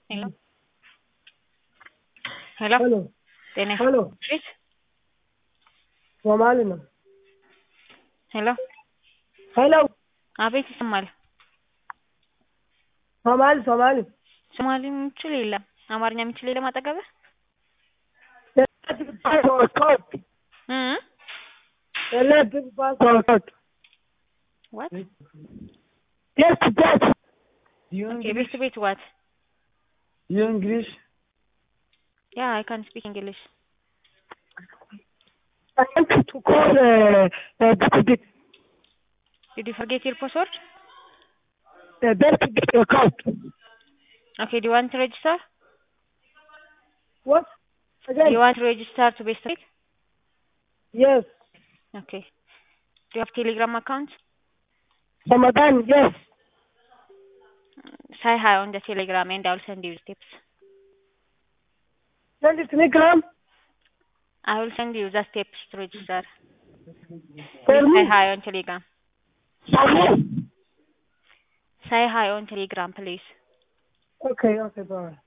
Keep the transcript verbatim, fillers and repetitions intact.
Hello. Hello. Hello. Tienes Hello. Chris? ሶማሊ ነው። Hello. ሄሎ አቤት ይሰማል። ሶማሊ ሶማሊ ሶማሊ የሚችል የለም። አማርኛ የሚችል የለም አጠገብህ? ኤሌክትሪክ ፓስወርድ እም ኤሌክትሪክ ፓስወርድ What? yes yes Okay, ቤት ቤት what? you English Yeah, I can speak English. I want to call uh, uh, David Did you forget your password? uh, David account. Okay, do you want to register? What? Do Again? you want to register to be straight? Yes. Okay. Do you have Telegram account? Ramadan, yes. Say hi on the Telegram and I'll send you tips. Send it Telegram. I will send you the steps to register. For Please me. say hi on Telegram. For me. Say hi on Telegram, please. Okay, okay, bye.